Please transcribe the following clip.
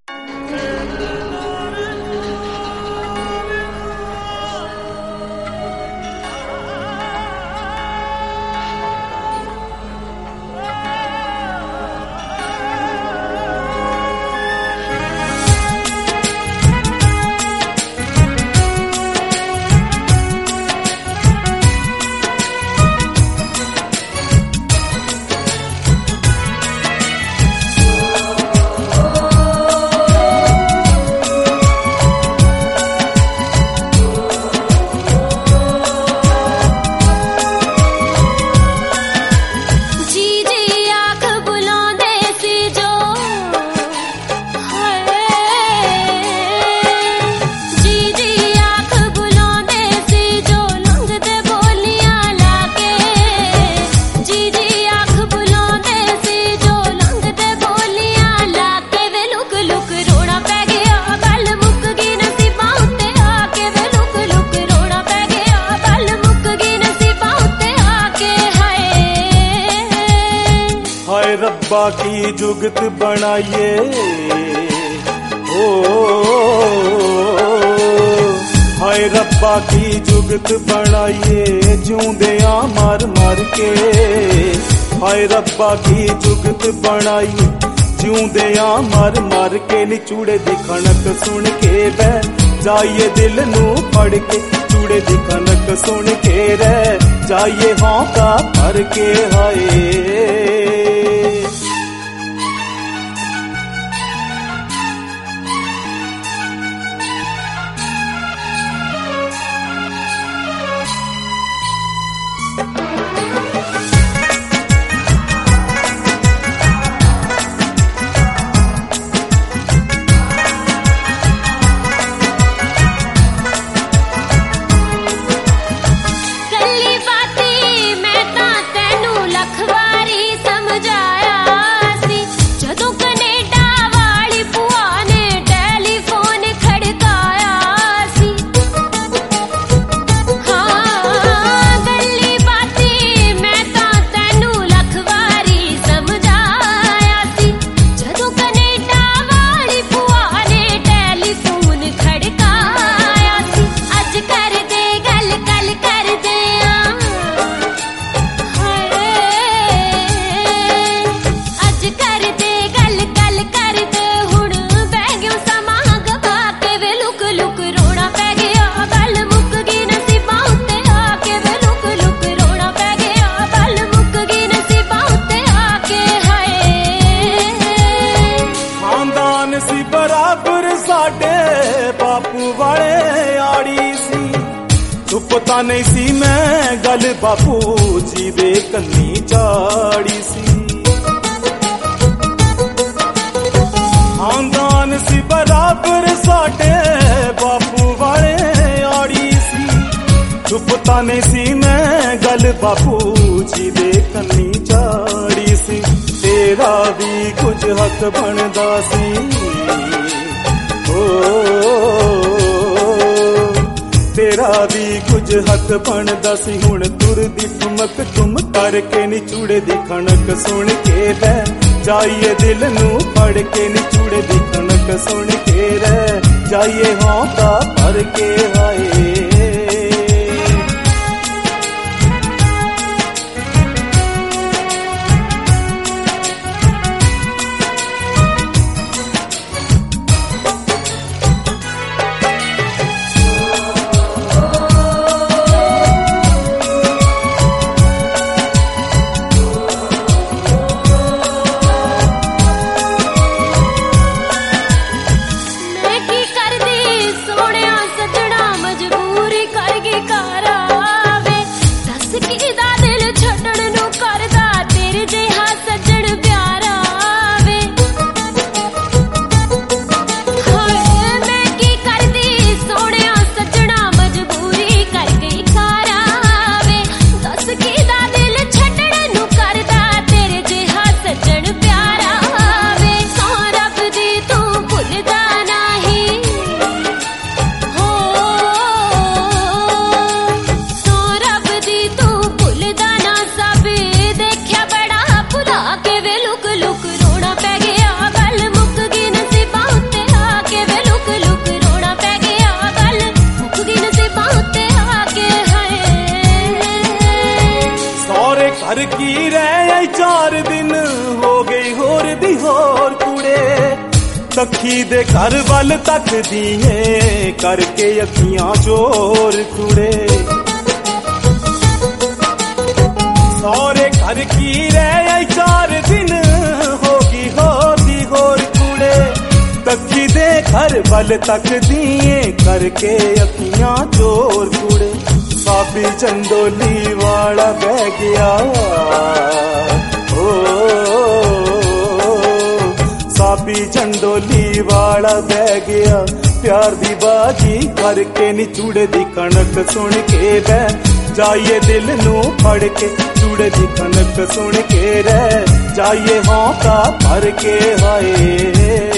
रब्बा की जुगत बनाइए ओ हाय रब्बा की जुगत बनाइए जिउंदियां मर मर के हाय रब्बा की जुगत बनाइए जिउंदियां मर मर के नी चूड़े दी खनक सुन के बह जाइए दिल नू फड़ के चूड़े दी खनक सुन के रह जाइए हौका भर के हाय पता नहीं सी मैं गल बापू जी दे कन्नी चाड़ी सी खानदान सी बराबर साडे बापू वाले आड़ी सी पता नहीं सी मैं गल बापू जी दे कन्नी चाड़ी सी तेरा भी कुछ हक बनदा सी तेरा भी कुछ हक बनदा सी हुण तुरदी ठुमक तुम करके नी चूड़े दी खनक सुन के बह जाइए दिल नू फड़ के नी चूड़े दी खनक सुन के रह जाइए हौका भर के हाय सखी दे घर वल तकदी है करके अखियां चोर कुड़े सौरे घर की रह 4 दिन होगी होती होर कुड़े सखी दे घर वल तकदी है करके अखियां चोर कुड़े साबी चंदोली वाला बह गया साबी चंदोली वाला बह गया प्यार दी बाजी करके नी चूड़े दी कणक सुन के बह जाइए दिल नू फड़ के चूड़े दी कणक सुन के रह जाइए हौका भर के हाय